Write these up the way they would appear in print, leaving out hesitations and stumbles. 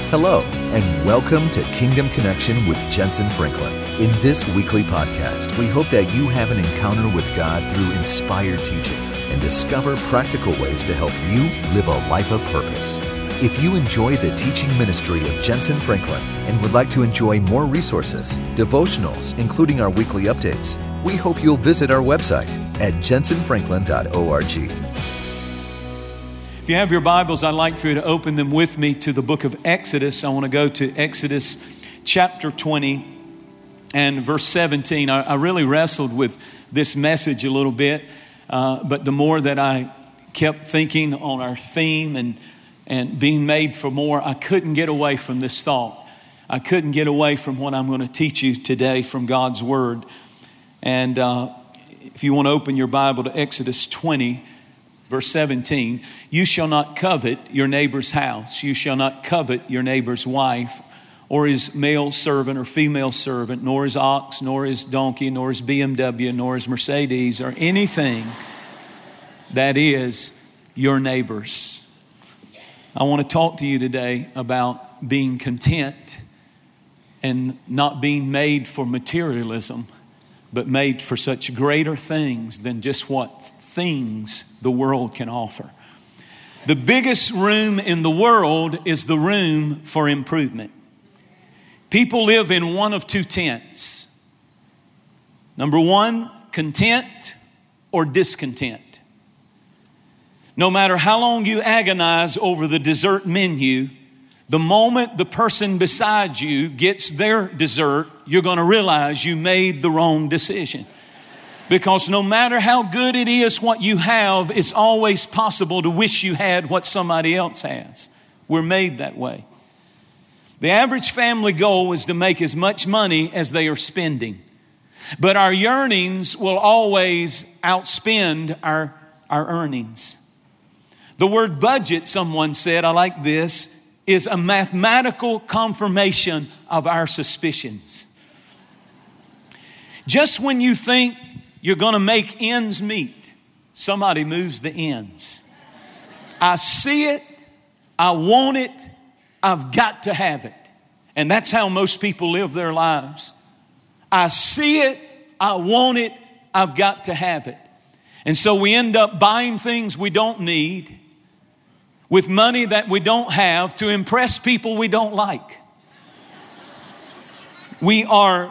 Hello, and welcome to Kingdom Connection with Jensen Franklin. In this weekly podcast, we hope that you have an encounter with God through inspired teaching and discover practical ways to help you live a life of purpose. If you enjoy the teaching ministry of Jensen Franklin and would like to enjoy more resources, devotionals, including our weekly updates, we hope you'll visit our website at jensenfranklin.org. If you have your Bibles, I'd like for you to open them with me to the book of Exodus. I want to go to Exodus chapter 20 and verse 17. I really wrestled with this message a little bit, but the more that I kept thinking on our theme and being made for more, I couldn't get away from this thought. I couldn't get away from what I'm going to teach you today from God's Word. And if you want to open your Bible to Exodus 20, verse 17, you shall not covet your neighbor's house. You shall not covet your neighbor's wife, or his male servant or female servant, nor his ox, nor his donkey, nor his BMW, nor his Mercedes, or anything that is your neighbor's. I want to talk to you today about being content and not being made for materialism, but made for such greater things than just what things the world can offer. The biggest room in the world is the room for improvement. People live in one of two tents. Number one, content or discontent. No matter how long you agonize over the dessert menu, the moment the person beside you gets their dessert, you're going to realize you made the wrong decision. Because no matter how good it is what you have, it's always possible to wish you had what somebody else has. We're made that way. The average family goal is to make as much money as they are spending. But our yearnings will always outspend our earnings. The word budget, someone said, I like this, is a mathematical confirmation of our suspicions. Just when you think you're going to make ends meet, somebody moves the ends. I see it, I want it, I've got to have it. And that's how most people live their lives. I see it, I want it, I've got to have it. And so we end up buying things we don't need with money that we don't have to impress people we don't like. We are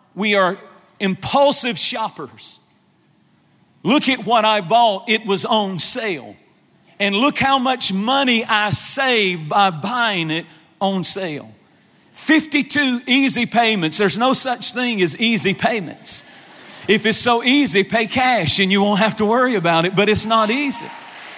impulsive shoppers. Look at what I bought. It was on sale. And look how much money I saved by buying it on sale. 52 easy payments. There's no such thing as easy payments. If it's so easy, pay cash and you won't have to worry about it. But it's not easy.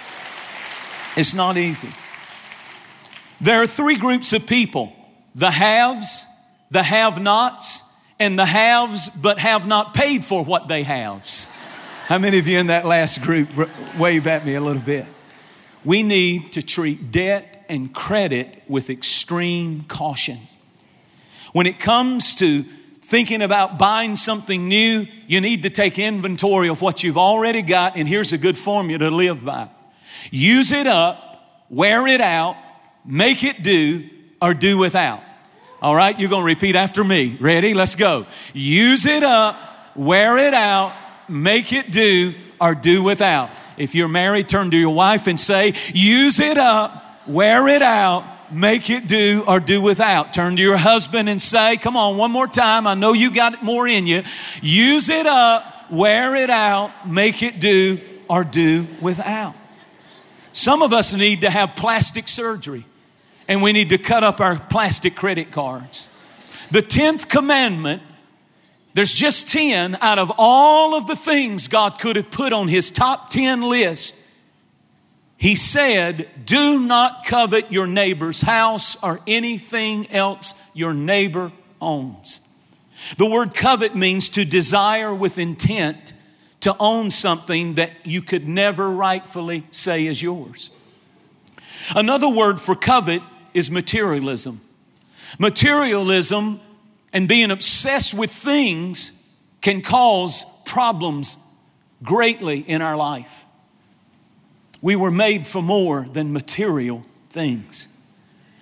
It's not easy. There are three groups of people. The haves, the have-nots, and the haves but have not paid for what they haves. How many of you in that last group wave at me a little bit? We need to treat debt and credit with extreme caution. When it comes to thinking about buying something new, you need to take inventory of what you've already got, and here's a good formula to live by. Use it up, wear it out, make it do, or do without. All right, you're going to repeat after me. Ready? Let's go. Use it up, wear it out, make it do, or do without. If you're married, turn to your wife and say, use it up, wear it out, make it do, or do without. Turn to your husband and say, come on, one more time. I know you got it more in you. Use it up, wear it out, make it do, or do without. Some of us need to have plastic surgery, and we need to cut up our plastic credit cards. The 10th commandment, there's just 10 out of all of the things God could have put on his top 10 list. He said, do not covet your neighbor's house or anything else your neighbor owns. The word covet means to desire with intent, to own something that you could never rightfully say is yours. Another word for covet is materialism. Materialism and being obsessed with things can cause problems greatly in our life. We were made for more than material things.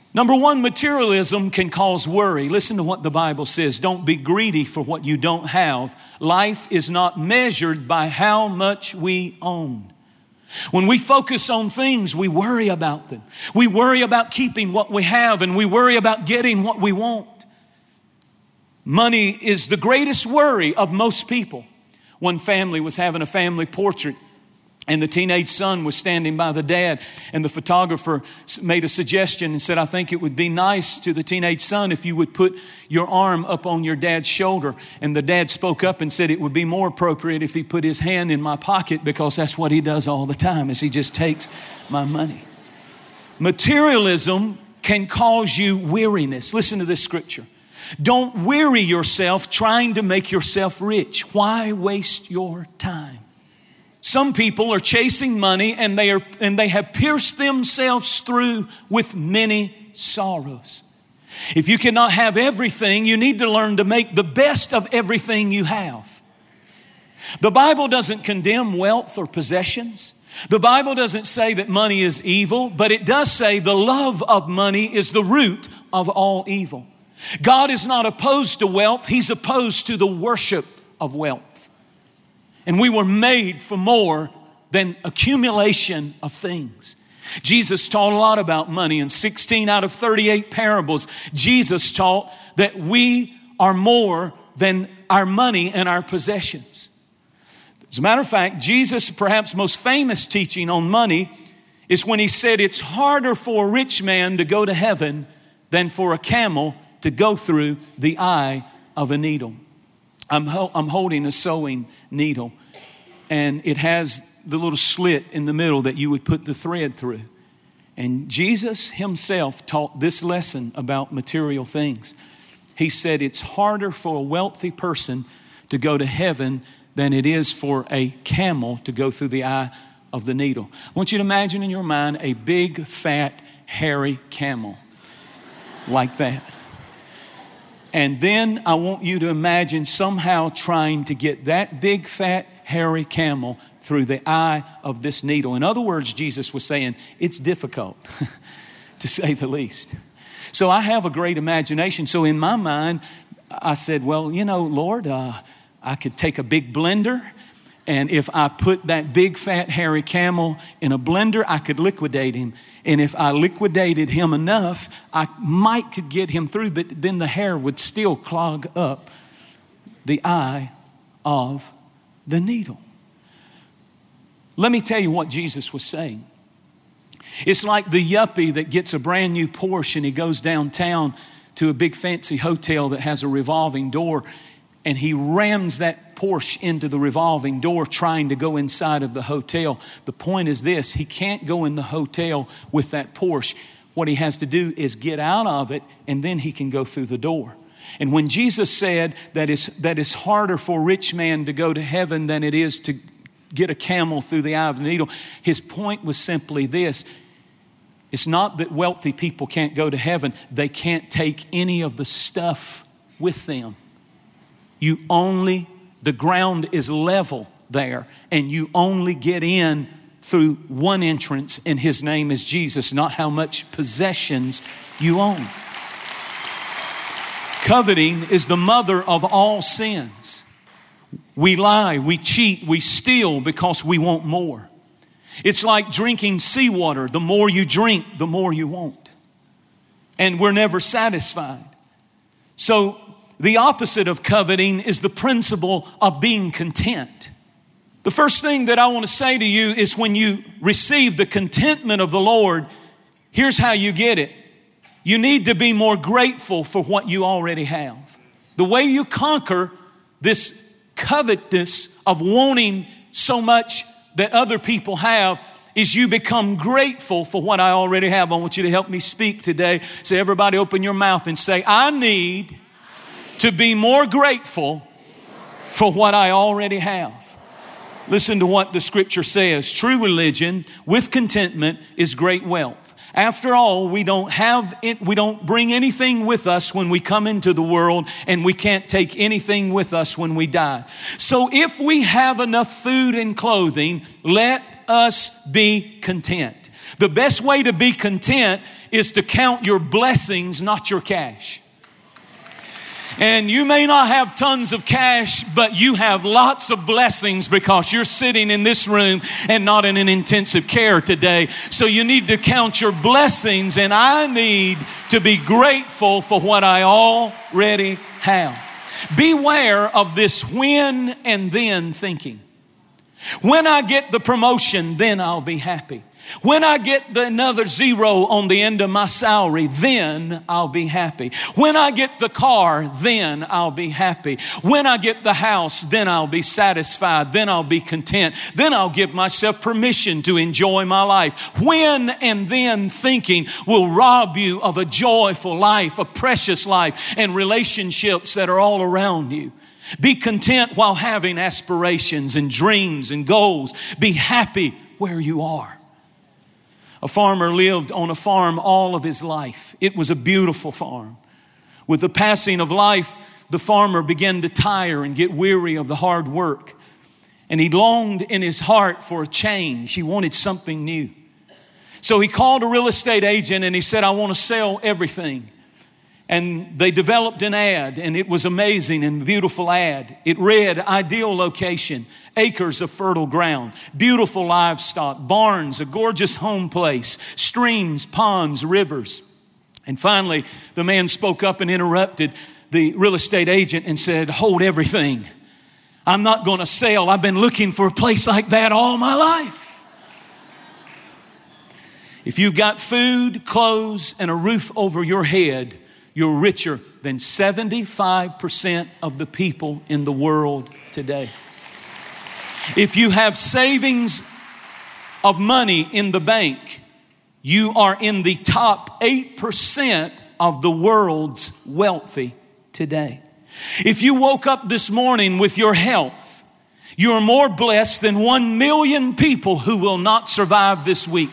Number one, materialism can cause worry. Listen to what the Bible says. Don't be greedy for what you don't have. Life is not measured by how much we own. When we focus on things, we worry about them. We worry about keeping what we have, and we worry about getting what we want. Money is the greatest worry of most people. One family was having a family portrait, and the teenage son was standing by the dad, and the photographer made a suggestion and said, I think it would be nice to the teenage son if you would put your arm up on your dad's shoulder. And the dad spoke up and said it would be more appropriate if he put his hand in my pocket, because that's what he does all the time, is he just takes my money. Materialism can cause you weariness. Listen to this scripture. Don't weary yourself trying to make yourself rich. Why waste your time? Some people are chasing money and they have pierced themselves through with many sorrows. If you cannot have everything, you need to learn to make the best of everything you have. The Bible doesn't condemn wealth or possessions. The Bible doesn't say that money is evil, but it does say the love of money is the root of all evil. God is not opposed to wealth. He's opposed to the worship of wealth. And we were made for more than accumulation of things. Jesus taught a lot about money. In 16 out of 38 parables, Jesus taught that we are more than our money and our possessions. As a matter of fact, Jesus' perhaps most famous teaching on money is when he said it's harder for a rich man to go to heaven than for a camel to go through the eye of a needle. I'm holding a sewing needle, and it has the little slit in the middle that you would put the thread through. And Jesus himself taught this lesson about material things. He said it's harder for a wealthy person to go to heaven than it is for a camel to go through the eye of the needle. I want you to imagine in your mind a big, fat, hairy camel like that. And then I want you to imagine somehow trying to get that big, fat, hairy camel through the eye of this needle. In other words, Jesus was saying, it's difficult, to say the least. So I have a great imagination. So in my mind, I said, well, Lord, I could take a big blender, and if I put that big, fat, hairy camel in a blender, I could liquidate him. And if I liquidated him enough, I could get him through, but then the hair would still clog up the eye of the needle. Let me tell you what Jesus was saying. It's like the yuppie that gets a brand new Porsche and he goes downtown to a big fancy hotel that has a revolving door, and he rams that Porsche into the revolving door trying to go inside of the hotel. The point is this: he can't go in the hotel with that Porsche. What he has to do is get out of it, and then he can go through the door. And when Jesus said that it's harder for a rich man to go to heaven than it is to get a camel through the eye of the needle, his point was simply this: it's not that wealthy people can't go to heaven. They can't take any of the stuff with them. The ground is level there, and you only get in through one entrance, and his name is Jesus, not how much possessions you own. Coveting is the mother of all sins. We lie, we cheat, we steal because we want more. It's like drinking seawater. The more you drink, the more you want. And we're never satisfied. So the opposite of coveting is the principle of being content. The first thing that I want to say to you is when you receive the contentment of the Lord, here's how you get it. You need to be more grateful for what you already have. The way you conquer this covetousness of wanting so much that other people have is you become grateful for what I already have. I want you to help me speak today. So everybody open your mouth and say, I need to be more grateful for what I already have. Listen to what the scripture says. True religion with contentment is great wealth. After all, we don't bring anything with us when we come into the world, and we can't take anything with us when we die. So if we have enough food and clothing, let us be content. The best way to be content is to count your blessings, not your cash. And you may not have tons of cash, but you have lots of blessings because you're sitting in this room and not in an intensive care today. So you need to count your blessings, and I need to be grateful for what I already have. Beware of this when and then thinking. When I get the promotion, then I'll be happy. When I get another zero on the end of my salary, then I'll be happy. When I get the car, then I'll be happy. When I get the house, then I'll be satisfied. Then I'll be content. Then I'll give myself permission to enjoy my life. When and then thinking will rob you of a joyful life, a precious life, and relationships that are all around you. Be content while having aspirations and dreams and goals. Be happy where you are. A farmer lived on a farm all of his life. It was a beautiful farm. With the passing of life, the farmer began to tire and get weary of the hard work. And he longed in his heart for a change. He wanted something new. So he called a real estate agent and he said, I want to sell everything. And they developed an ad, and it was amazing and beautiful ad. It read, ideal location, acres of fertile ground, beautiful livestock, barns, a gorgeous home place, streams, ponds, rivers. And finally, the man spoke up and interrupted the real estate agent and said, hold everything. I'm not going to sell. I've been looking for a place like that all my life. If you've got food, clothes, and a roof over your head, you're richer than 75% of the people in the world today. If you have savings of money in the bank, you are in the top 8% of the world's wealthy today. If you woke up this morning with your health, you are more blessed than 1 million people who will not survive this week.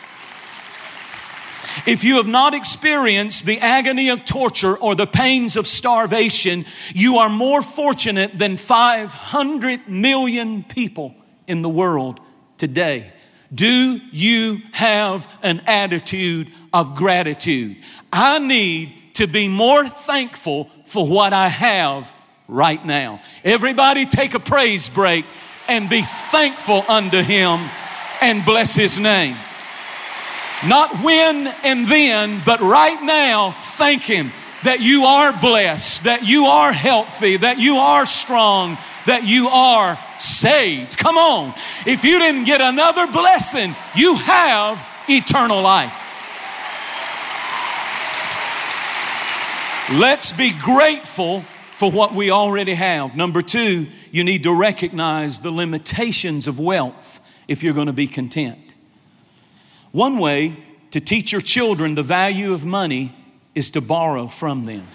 If you have not experienced the agony of torture or the pains of starvation, you are more fortunate than 500 million people in the world today. Do you have an attitude of gratitude? I need to be more thankful for what I have right now. Everybody take a praise break and be thankful unto Him and bless His name. Not when and then, but right now, thank Him that you are blessed, that you are healthy, that you are strong, that you are saved. Come on. If you didn't get another blessing, you have eternal life. Let's be grateful for what we already have. Number two, you need to recognize the limitations of wealth if you're going to be content. One way to teach your children the value of money is to borrow from them.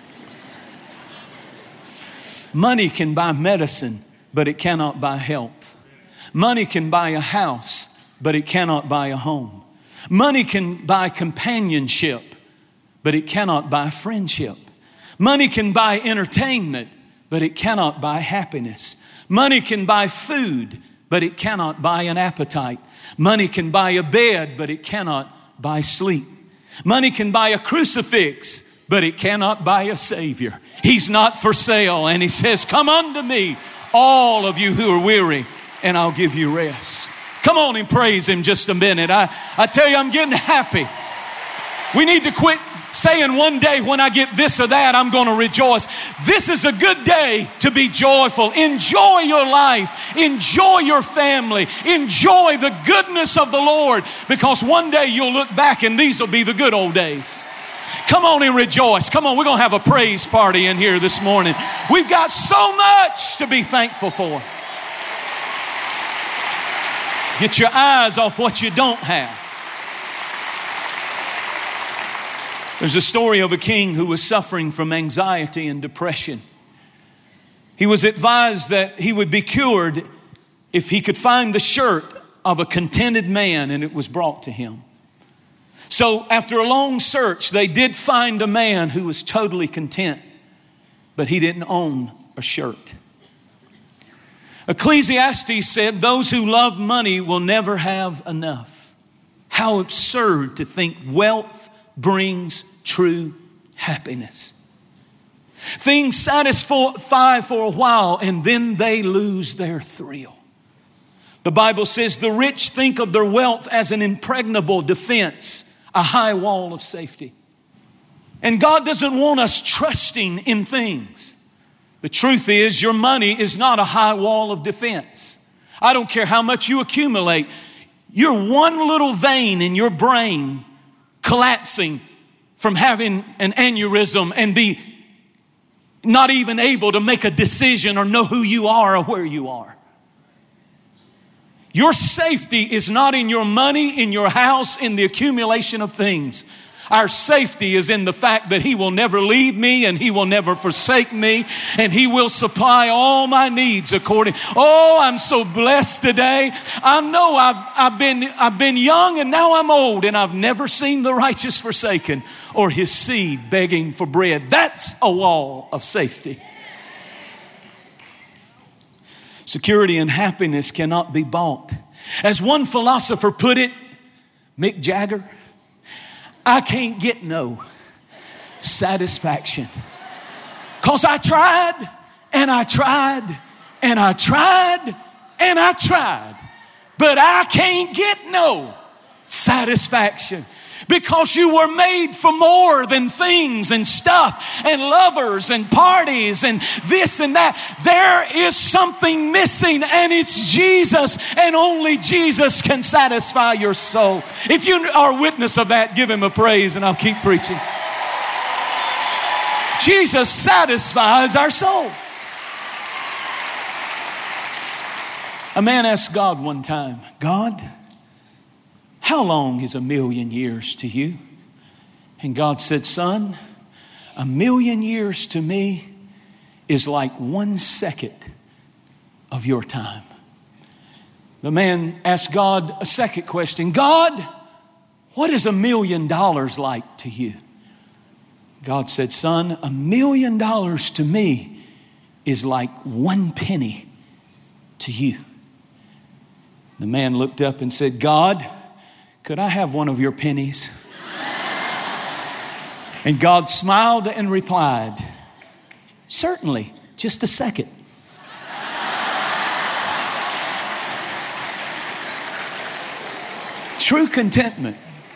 Money can buy medicine, but it cannot buy health. Money can buy a house, but it cannot buy a home. Money can buy companionship, but it cannot buy friendship. Money can buy entertainment, but it cannot buy happiness. Money can buy food, but it cannot buy an appetite. Money can buy a bed, but it cannot buy sleep. Money can buy a crucifix, but it cannot buy a Savior. He's not for sale. And He says, come unto me, all of you who are weary, and I'll give you rest. Come on and praise Him just a minute. I tell you, I'm getting happy. We need to quit saying one day when I get this or that, I'm going to rejoice. This is a good day to be joyful. Enjoy your life. Enjoy your family. Enjoy the goodness of the Lord, because one day you'll look back and these will be the good old days. Come on and rejoice. Come on, we're going to have a praise party in here this morning. We've got so much to be thankful for. Get your eyes off what you don't have. There's a story of a king who was suffering from anxiety and depression. He was advised that he would be cured if he could find the shirt of a contented man, and it was brought to him. So after a long search, they did find a man who was totally content, but he didn't own a shirt. Ecclesiastes said, those who love money will never have enough. How absurd to think wealth brings true happiness. Things satisfy for a while and then they lose their thrill. The Bible says the rich think of their wealth as an impregnable defense, a high wall of safety. And God doesn't want us trusting in things. The truth is, your money is not a high wall of defense. I don't care how much you accumulate. You're one little vein in your brain collapsing from having an aneurysm and be not even able to make a decision or know who you are or where you are. Your safety is not in your money, in your house, in the accumulation of things. Our safety is in the fact that He will never leave me and He will never forsake me and He will supply all my needs according. Oh, I'm so blessed today. I know I've been young and now I'm old and I've never seen the righteous forsaken or his seed begging for bread. That's a wall of safety. Security and happiness cannot be bought. As one philosopher put it, Mick Jagger, I can't get no satisfaction. 'Cause I tried and I tried and I tried and I tried, but I can't get no satisfaction. Because you were made for more than things and stuff and lovers and parties and this and that. There is something missing and it's Jesus, and only Jesus can satisfy your soul. If you are a witness of that, give Him a praise and I'll keep preaching. Jesus satisfies our soul. A man asked God one time, God, how long is 1,000,000 years to you? And God said, son, 1,000,000 years to me is like 1 second of your time. The man asked God a second question. God, what is $1,000,000 like to you? God said, son, $1,000,000 to me is like 1 penny to you. The man looked up and said, God, could I have one of your pennies? And God smiled and replied, certainly, just a second. True contentment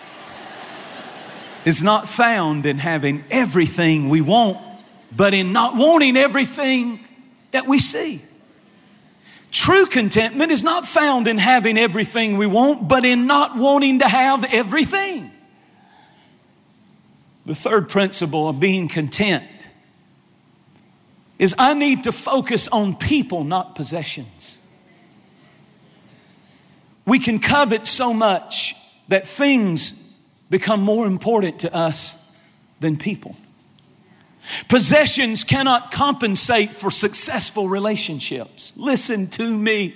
is not found in having everything we want, but in not wanting everything that we see. True contentment is not found in having everything we want, but in not wanting to have everything. The third principle of being content is I need to focus on people, not possessions. We can covet so much that things become more important to us than people. Possessions cannot compensate for successful relationships. Listen to me.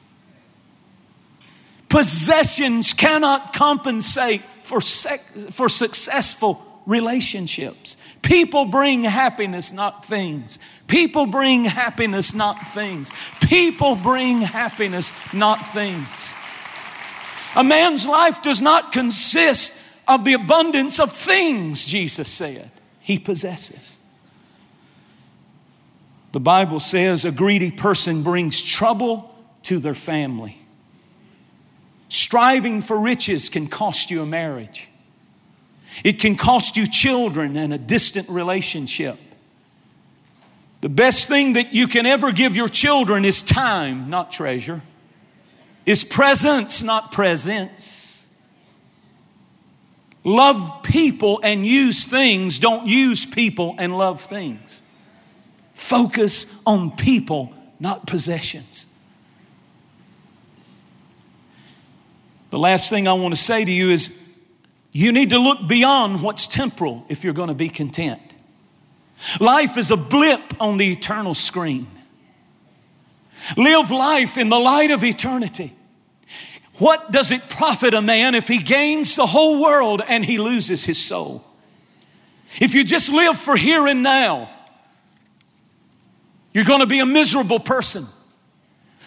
Possessions cannot compensate for successful relationships. People bring happiness, not things. People bring happiness, not things. People bring happiness, not things. A man's life does not consist of the abundance of things, Jesus said, he possesses. The Bible says a greedy person brings trouble to their family. Striving for riches can cost you a marriage. It can cost you children and a distant relationship. The best thing that you can ever give your children is time, not treasure. Is presence, not presents. Love people and use things. Don't use people and love things. Focus on people, not possessions. The last thing I want to say to you is you need to look beyond what's temporal if you're going to be content. Life is a blip on the eternal screen. Live life in the light of eternity. What does it profit a man if he gains the whole world and he loses his soul? If you just live for here and now, you're going to be a miserable person.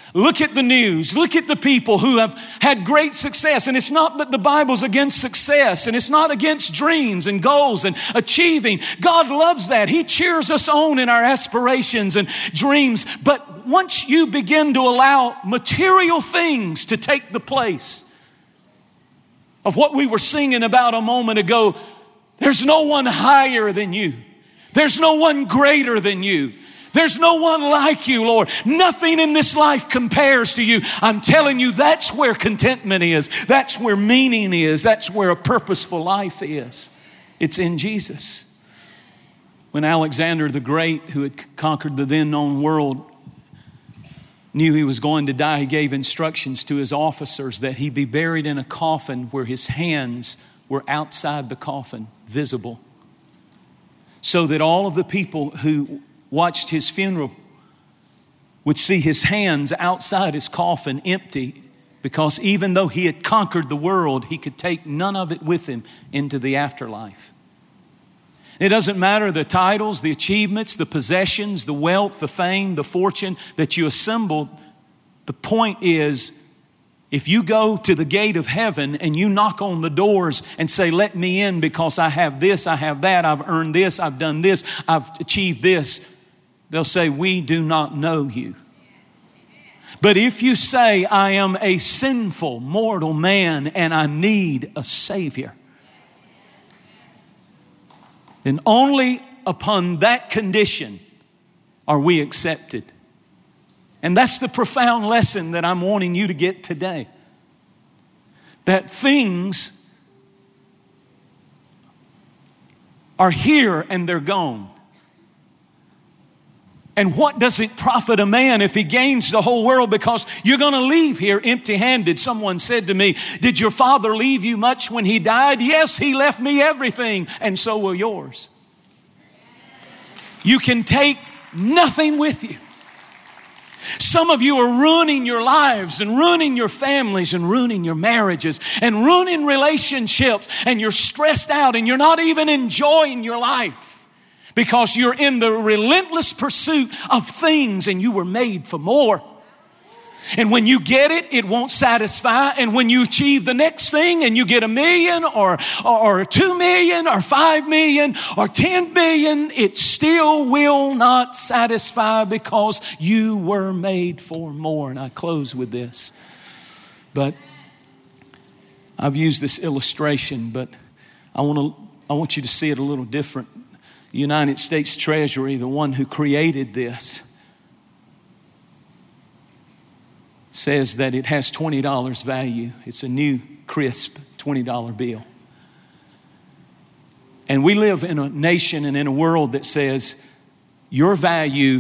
Look at the news. Look at the people who have had great success. And it's not that the Bible's against success, and it's not against dreams and goals and achieving. God loves that. He cheers us on in our aspirations and dreams. But once you begin to allow material things to take the place of what we were singing about a moment ago, there's no one higher than you. There's no one greater than you. There's no one like you, Lord. Nothing in this life compares to you. I'm telling you, that's where contentment is. That's where meaning is. That's where a purposeful life is. It's in Jesus. When Alexander the Great, who had conquered the then known world, knew he was going to die, he gave instructions to his officers that he be buried in a coffin where his hands were outside the coffin, visible, so that all of the people who watched his funeral would see his hands outside his coffin empty, because even though he had conquered the world, he could take none of it with him into the afterlife. It doesn't matter the titles, the achievements, the possessions, the wealth, the fame, the fortune that you assembled. The point is, if you go to the gate of heaven and you knock on the doors and say, let me in because I have this, I have that, I've earned this, I've done this, I've achieved this, they'll say, we do not know you. But if you say, I am a sinful, mortal man and I need a Savior, then only upon that condition are we accepted. And that's the profound lesson that I'm wanting you to get today. That things are here and they're gone. And what does it profit a man if he gains the whole world? Because you're going to leave here empty-handed. Someone said to me, did your father leave you much when he died? Yes, he left me everything, and so will yours. You can take nothing with you. Some of you are ruining your lives and ruining your families and ruining your marriages and ruining relationships, and you're stressed out and you're not even enjoying your life because you're in the relentless pursuit of things, and you were made for more. And when you get it, it won't satisfy. And when you achieve the next thing and you get 1 million or 2 million or 5 million or 10 billion, it still will not satisfy because you were made for more. And I close with this. But I've used this illustration, but I want you to see it a little different. The United States Treasury, the one who created this, says that it has $20 value. It's a new, crisp $20 bill. And we live in a nation and in a world that says your value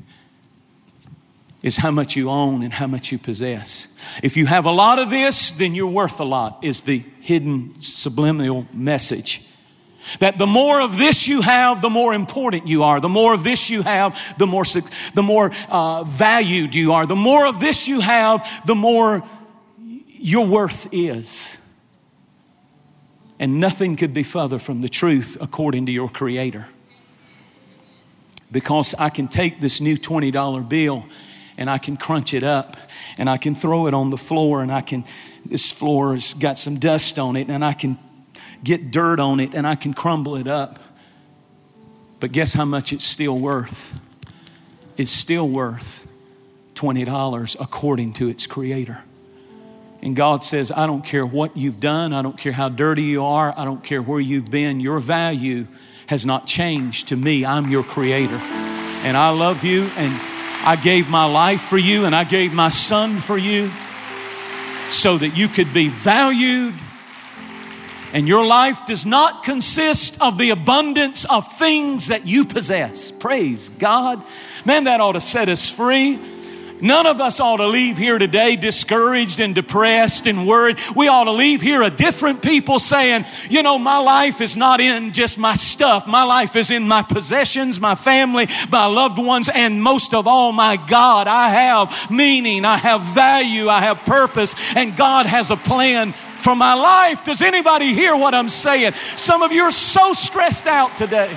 is how much you own and how much you possess. If you have a lot of this, then you're worth a lot, is the hidden subliminal message. That the more of this you have, the more important you are. The more of this you have, the more valued you are. The more of this you have, the more your worth is. And nothing could be further from the truth according to your Creator. Because I can take this new $20 bill and I can crunch it up and I can throw it on the floor, and this floor has got some dust on it, and I can get dirt on it and I can crumble it up. But guess how much it's still worth? It's still worth $20 according to its Creator. And God says, I don't care what you've done. I don't care how dirty you are. I don't care where you've been. Your value has not changed to me. I'm your Creator. And I love you, and I gave my life for you, and I gave my son for you so that you could be valued. And your life does not consist of the abundance of things that you possess. Praise God. Man, that ought to set us free. None of us ought to leave here today discouraged and depressed and worried. We ought to leave here a different people saying, you know, my life is not in just my stuff. My life is in my possessions, my family, my loved ones, and most of all, my God. I have meaning, I have value, I have purpose, and God has a plan for my life. Does anybody hear what I'm saying? Some of you are so stressed out today.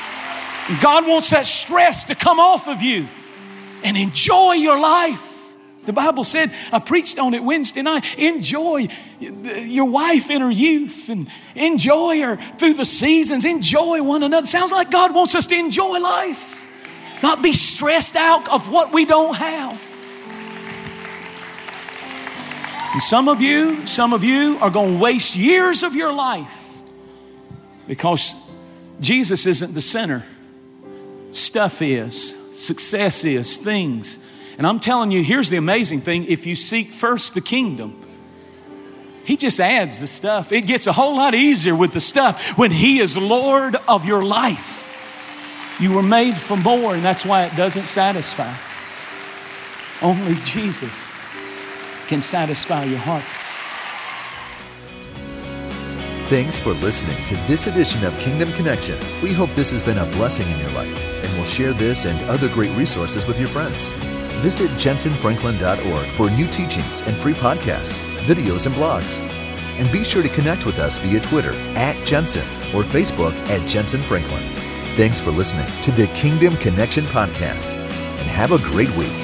God wants that stress to come off of you and enjoy your life. The Bible said, I preached on it Wednesday night, enjoy your wife in her youth and enjoy her through the seasons. Enjoy one another. Sounds like God wants us to enjoy life, not be stressed out of what we don't have. And some of you are going to waste years of your life because Jesus isn't the center. Stuff is, success is, things. And I'm telling you, here's the amazing thing. If you seek first the kingdom, He just adds the stuff. It gets a whole lot easier with the stuff when He is Lord of your life. You were made for more, and that's why it doesn't satisfy. Only Jesus can satisfy your heart. Thanks for listening to this edition of Kingdom Connection. We hope this has been a blessing in your life, and will share this and other great resources with your friends. Visit jensenfranklin.org for new teachings and free podcasts, videos, and blogs. And be sure to connect with us via Twitter @Jensen or Facebook @JensenFranklin. Thanks for listening to the Kingdom Connection podcast, and have a great week.